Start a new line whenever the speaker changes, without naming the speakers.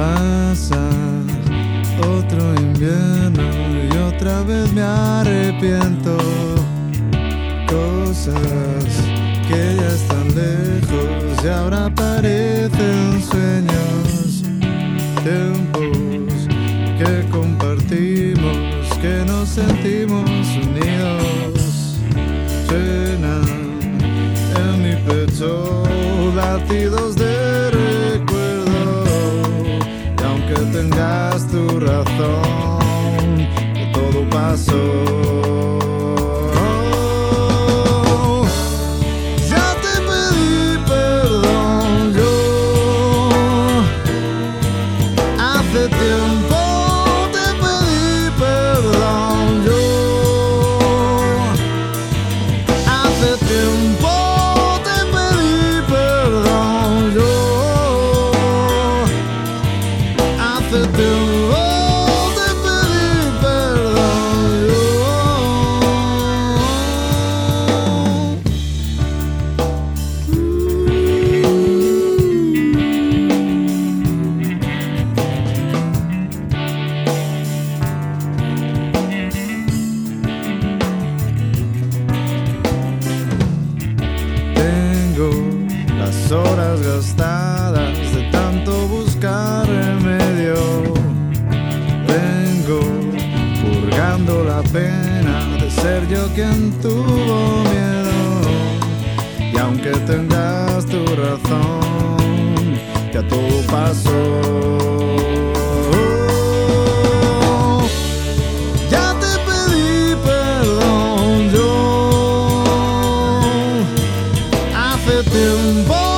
pasa otro invierno y otra vez me arrepiento. Cosas que ya están lejos y ahora parecen sueños. Tiempos que compartimos, que nos sentimos unidos. Llenan en mi pecho latidos de recuerdo. Y aunque tengas tu razón, que todo pasó. Hace tiempo te pedí perdón yo. Hace tiempo te pedí perdón yo. Hace tiempo te pedí perdón yo. Las horas gastadas de tanto buscar remedio. Vengo purgando la pena de ser yo quien tuvo miedo. Y aunque tengas tu razón, ya todo pasó. Ya te pedí perdón yo. Hace tiempo